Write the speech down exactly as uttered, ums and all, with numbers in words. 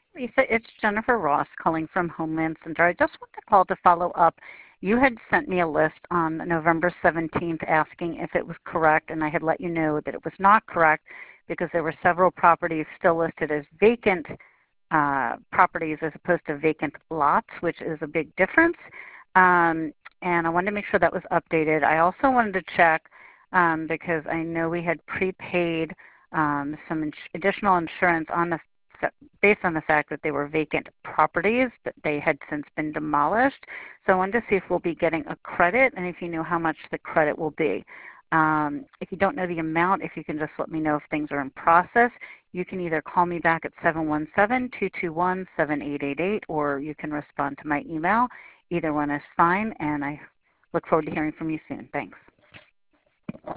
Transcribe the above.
Lisa, it's Jennifer Ross calling from Homeland Center. I just want to call to follow up. You had sent me a list on November seventeenth asking if it was correct, and I had let you know that it was not correct because there were several properties still listed as vacant uh, properties as opposed to vacant lots, which is a big difference. Um, and I wanted to make sure that was updated. I also wanted to check um, because I know we had prepaid um, some ins additional insurance on the based on the fact that they were vacant properties, that they had since been demolished. So I wanted to see if we'll be getting a credit and if you know how much the credit will be. Um, if you don't know the amount, if you can just let me know if things are in process, you can either call me back at seven one seven, two two one, seven eight eight eight or you can respond to my email. Either one is fine, and I look forward to hearing from you soon. Thanks.